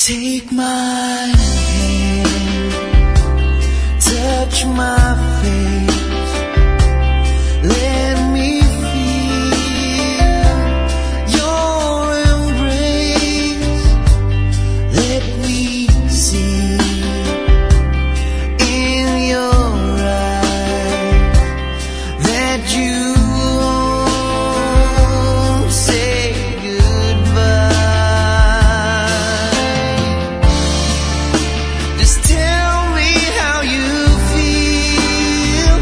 Take my hand, touch my face, let me feel your embrace, let me see in your eyes that you won't say goodbye. Just tell me how you feel.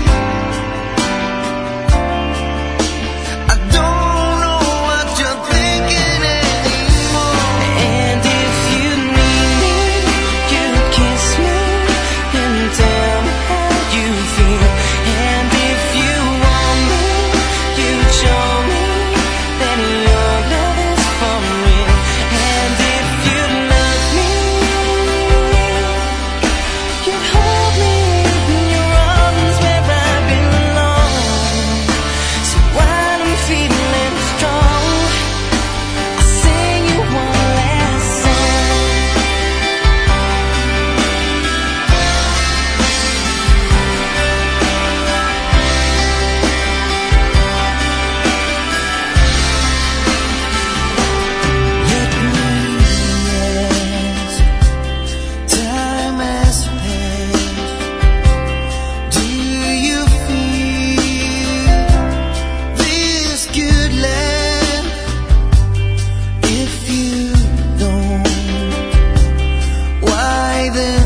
I don't know what you're thinking anymore. And if you need me, you kiss me and tell me how you feel. And if you want me, you show me that your love is for real. And if you love me, you'd hold me in your arms where I belong. So while I'm feeling strong, I'll sing you one last song. Let me ask, time has passed. Do you feel this could last? If you don't, why then